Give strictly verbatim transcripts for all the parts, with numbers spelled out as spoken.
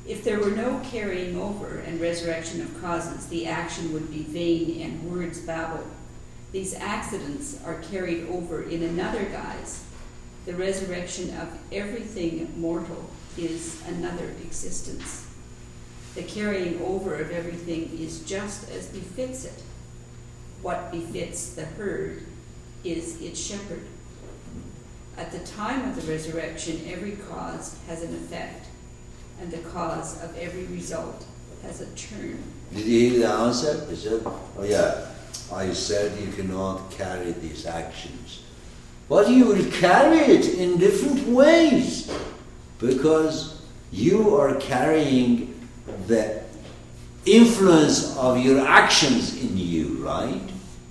If there were no carrying over and resurrection of causes, the action would be vain and words babble. These accidents are carried over in another guise. The resurrection of everything mortal is another existence. The carrying over of everything is just as befits it. What befits the herd is its shepherd. At the time of the resurrection, every cause has an effect, and the cause of every result has a turn. Did you hear the answer? He said, oh yeah, I said you cannot carry these actions. But you will carry it in different ways, because you are carrying the influence of your actions in you, right?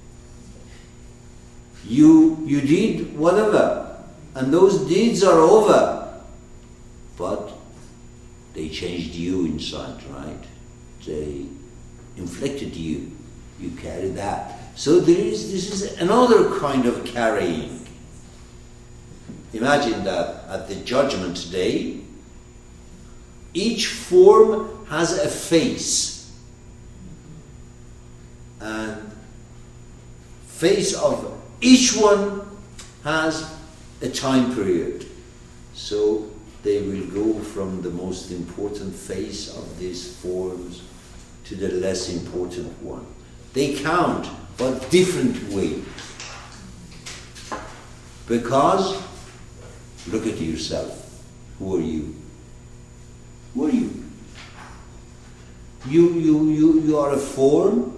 You, you did whatever, and those deeds are over, but they changed you inside, right? They inflicted you. You carry that. So there is, this is another kind of carrying. Imagine that at the judgment day, each form has a face. And face of each one has a time period. So they will go from the most important face of these forms to the less important one. They count, but different ways. Because, look at yourself. Who are you? Who are you? You, you, you, you are a form.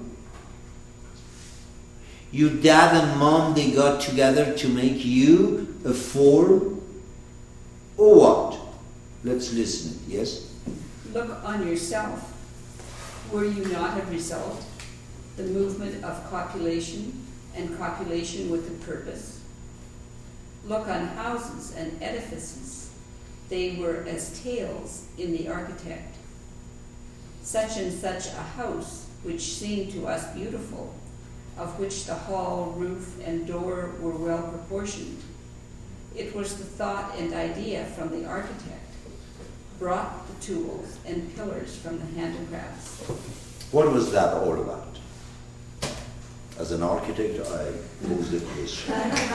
Your dad and mom, they got together to make you a form. Or what? Let's listen. Yes? Look on yourself. Were you not a result? The movement of copulation, and copulation with a purpose? Look on houses and edifices. They were as tales in the architect. Such and such a house, which seemed to us beautiful, of which the hall, roof, and door were well proportioned. It was the thought and idea from the architect, brought the tools and pillars from the handicrafts. What was that all about? As an architect, I pose the question.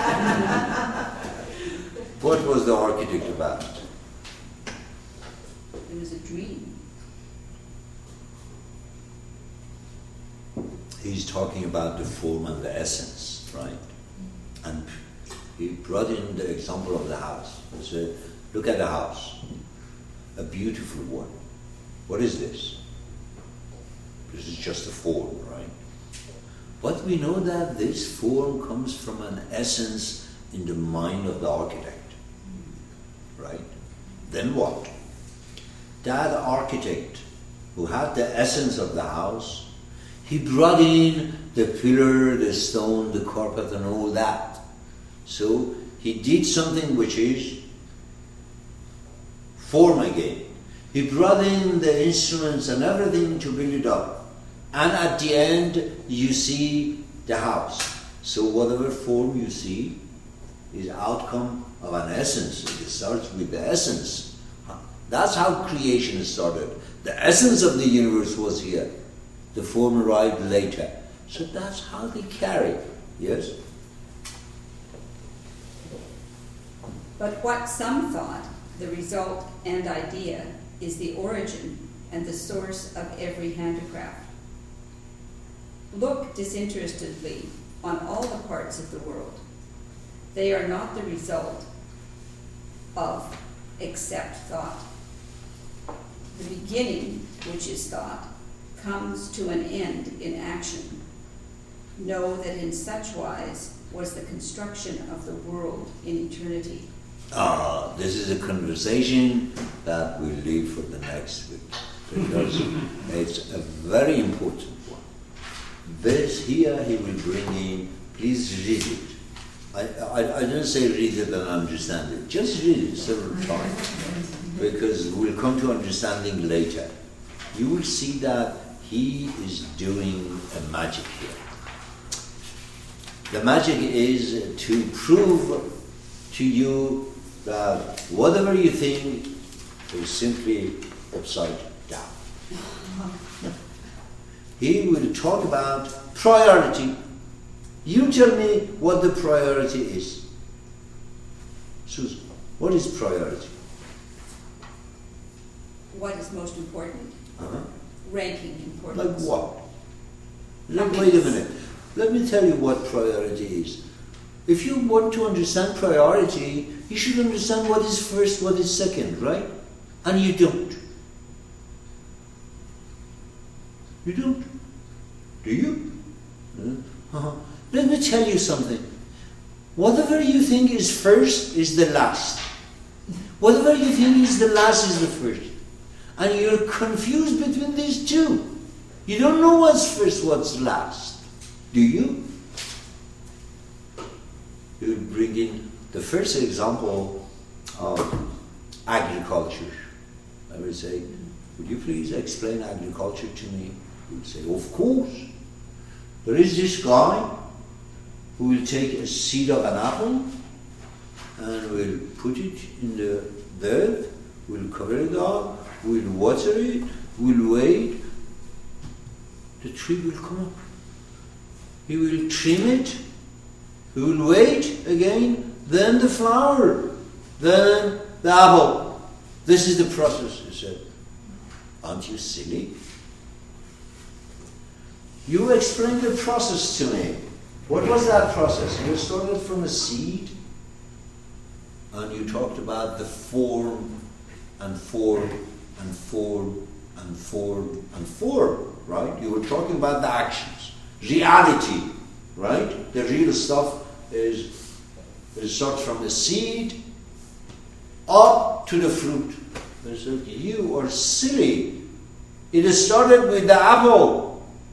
What was the architect about? It was a dream. He's talking about the form and the essence, right? And he brought in the example of the house. He said, look at the house, a beautiful one. What is this? This is just a form, right? But we know that this form comes from an essence in the mind of the architect, right? Then what? That architect who had the essence of the house, he brought in the pillar, the stone, the carpet, and all that. So he did something which is form again. He brought in the instruments and everything to build it up. And at the end, you see the house. So whatever form you see is outcome of an essence. It starts with the essence. That's how creation started. The essence of the universe was here. The form arrived later. So that's how they carry. Yes? But what some thought, the result and idea, is the origin and the source of every handicraft. Look disinterestedly on all the parts of the world. They are not the result of except thought. The beginning, which is thought, comes to an end in action. Know that in such wise was the construction of the world in eternity. Ah, this is a conversation that we'll leave for the next week, because it's a very important one. This here he will bring in, please read it. I, I, I don't say read it and understand it, just read it several times, because we'll come to understanding later. You will see that he is doing a magic here. The magic is to prove to you that whatever you think is simply upside down. He will talk about priority. You tell me what the priority is. Susan, what is priority? What is most important? Uh-huh. Ranking importance. Like what? Let, wait a minute. Let me tell you what priority is. If you want to understand priority, you should understand what is first, what is second, right? And you don't. You don't. Do you? Uh-huh. Let me tell you something. Whatever you think is first is the last. Whatever you think is the last is the first. And you're confused between these two. You don't know what's first, what's last. Do you? You bring in the first example of agriculture. I would say, would you please explain agriculture to me? You would say, of course. There is this guy who will take a seed of an apple and will put it in the dirt, will cover it up, will water it, will wait. The tree will come up. He will trim it, he will wait again, then the flower, then the apple. This is the process, he said. Aren't you silly? You explained the process to me. What was that process? You started from a seed, and you talked about the form, and form, and form, and form, and form, right? You were talking about the actions. Reality, right? The real stuff is, it starts from the seed up to the fruit. They said, you are silly. It started with the apple.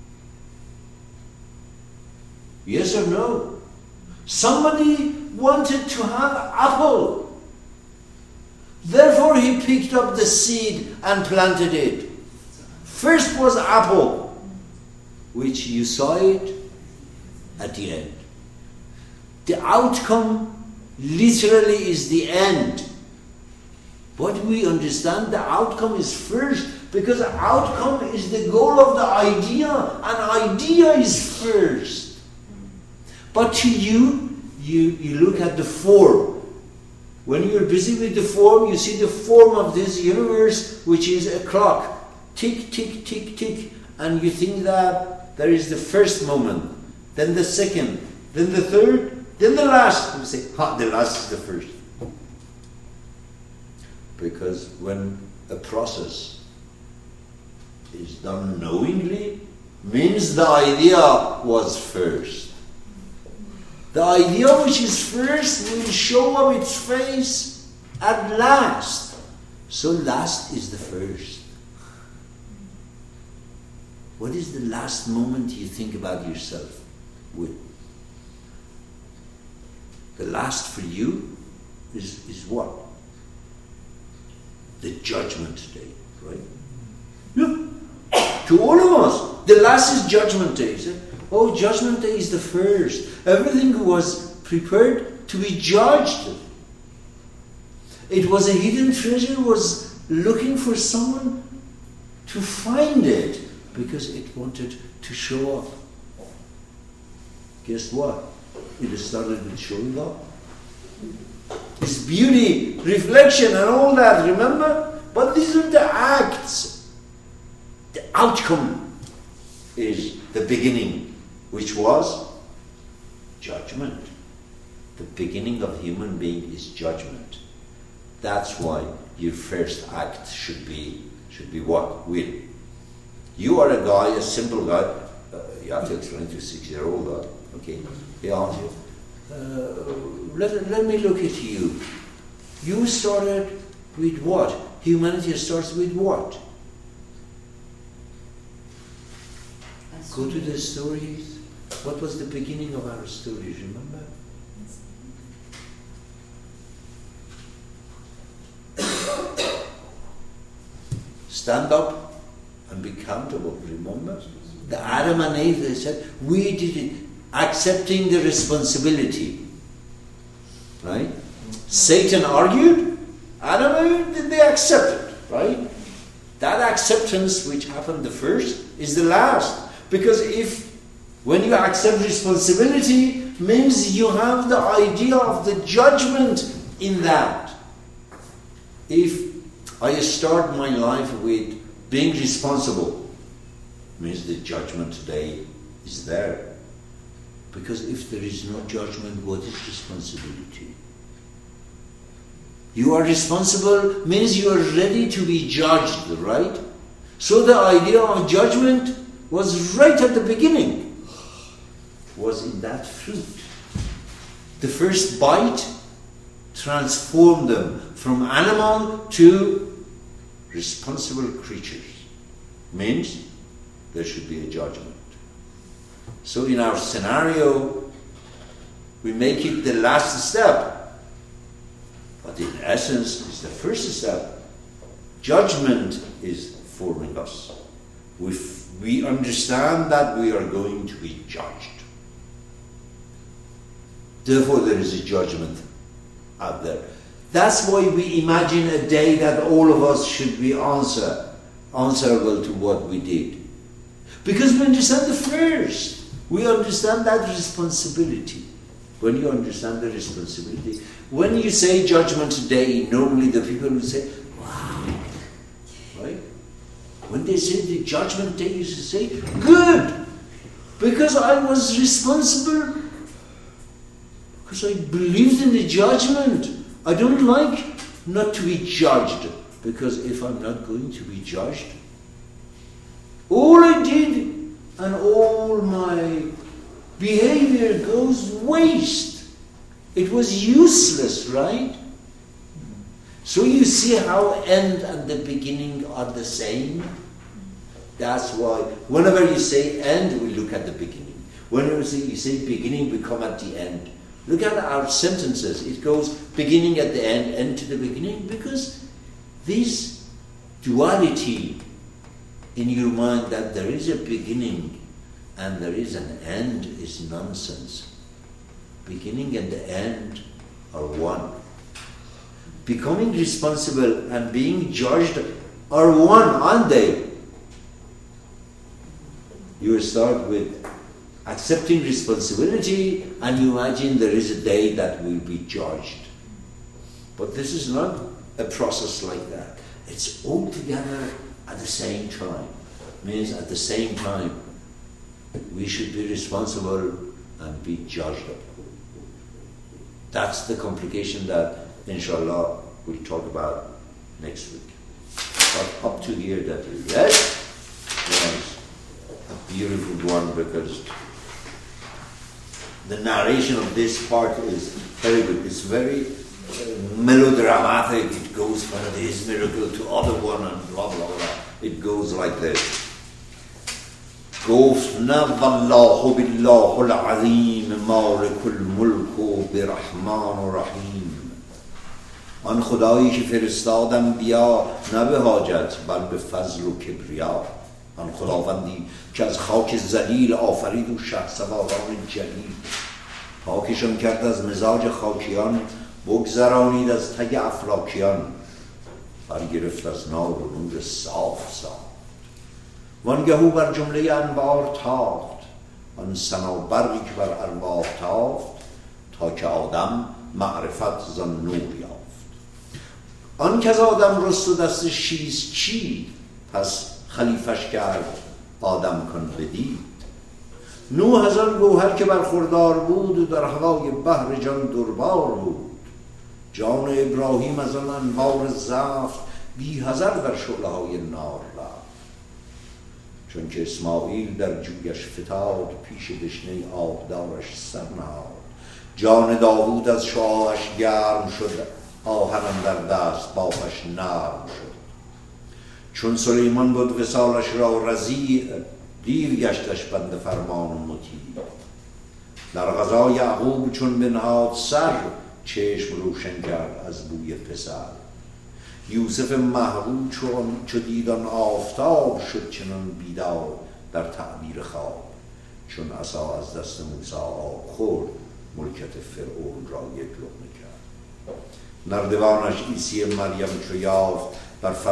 Yes or no? Somebody wanted to have apple. Therefore he picked up the seed and planted it. First was apple, which you saw it at the end. The outcome literally is the end. But we understand the outcome is first, because the outcome is the goal of the idea, and idea is first. But to you, you, you look at the form. When you're busy with the form, you see the form of this universe, which is a clock. Tick, tick, tick, tick. And you think that there is the first moment, then the second, then the third, then the last. You say, ha, the last is the first. Because when a process is done knowingly, means the idea was first. The idea which is first will show up its face at last. So last is the first. What is the last moment you think about yourself with? The last for you is, is what? The judgment day, right? Yeah. To all of us, the last is judgment day. So, oh, judgment day is the first. Everything was prepared to be judged. It was a hidden treasure, was looking for someone to find it, because it wanted to show up. Guess what? It started with showing up. It's beauty, reflection, and all that, remember? But these are the acts. The outcome is the beginning, which was judgment. The beginning of human being is judgment. That's why your first act should be should be what? Will. You are a guy, a simple guy. Uh, you have to explain to a six-year-old guy. Okay, he asks you, uh, let, let me look at you. You started with what? Humanity starts with what? Go to the stories. What was the beginning of our stories, remember? Stand up and be accountable, remember? The Adam and Eve, they said, we did it, accepting the responsibility. Right? Satan argued, Adam and Eve, they accepted, right? that acceptance which happened the first is the last. Because if, when you accept responsibility, means you have the idea of the judgment in that. If I start my life with being responsible, means the judgment today is there. Because if there is no judgment, what is responsibility? You are responsible means you are ready to be judged, right? So the idea of judgment was right at the beginning, was in that fruit. The first bite transformed them from animal to responsible creatures. Means there should be a judgment. So in our scenario, we make it the last step. But in essence, it's the first step. Judgment is forming us. We, f- we understand that we are going to be judged. Therefore, there is a judgment out there. That's why we imagine a day that all of us should be answer, answerable to what we did. Because we understand the first. We understand that responsibility. When you understand the responsibility, when you say judgment day, normally the people will say, wow, right? When they say the judgment day, you should say, good, because I was responsible, because I believed in the judgment. I don't like not to be judged, because if I'm not going to be judged, all I did and all my behavior goes waste. It was useless, right? So you see how end and the beginning are the same? That's why whenever you say end, we look at the beginning. Whenever you say, you say beginning, we come at the end. Look at our sentences. It goes beginning at the end, end to the beginning, because this duality in your mind that there is a beginning and there is an end is nonsense. Beginning and the end are one. Becoming responsible and being judged are one, aren't they? You start with accepting responsibility and you imagine there is a day that will be judged. But this is not a process like that. It's all together at the same time. Means at the same time we should be responsible and be judged. That's the complication that, inshallah, we'll talk about next week. But up to here that you read was a beautiful one, because the narration of this part is very good. It's very uh, melodramatic. It goes from this miracle to other one and blah blah blah. It goes like this. گفت نه والله بالله العظیم مالک الملک و برحمان و رحیم. آن خدایی که فرستادم بیا نه به حاجت بل به فضل و کبریا. آن خداوندی که از خاک ذلیل آفرید و شهسواران جلیل. پاکشان کرد از مزاج خاکیان بگذرانید از تگ افلاکیان. برگرفت از نار و نور صاف صاف. وانگهو بر جمله انوار تافت. آن سنا برقی که بر ارواح تافت تا که آدم معرفت زان نور یافت. آن که از آدم رست و دست شیز چید پس خلیفش کرد آدم کن بدید. نوح از آن گوهر که برخوردار بود و در هوای بحر جان دربار بود. جان ابراهیم از آن انوار زفت بی حذر در شعله های نار رفت. چون که اسماعیل در جویش فتاد پیش دشنه آبدارش سر نهاد. جان داوود از شعاعش گرم شد آهنم در دست بافش نرم شد. چون سلیمان بود وصالش را رضیع دیر گشتش بنده فرمان و مطیع. در غذا یعقوب چون بنهاد سر چشم روشن کرد از بوی پسر. یوسف محروم چون چو دید آن آفتاب شد چنان بیدار در تعبیر خواب. چون عصا از دست موسی آب خورد ملکت فرعون را یک لقمه کرد. نردبانش عیسی مریم چو یافت بر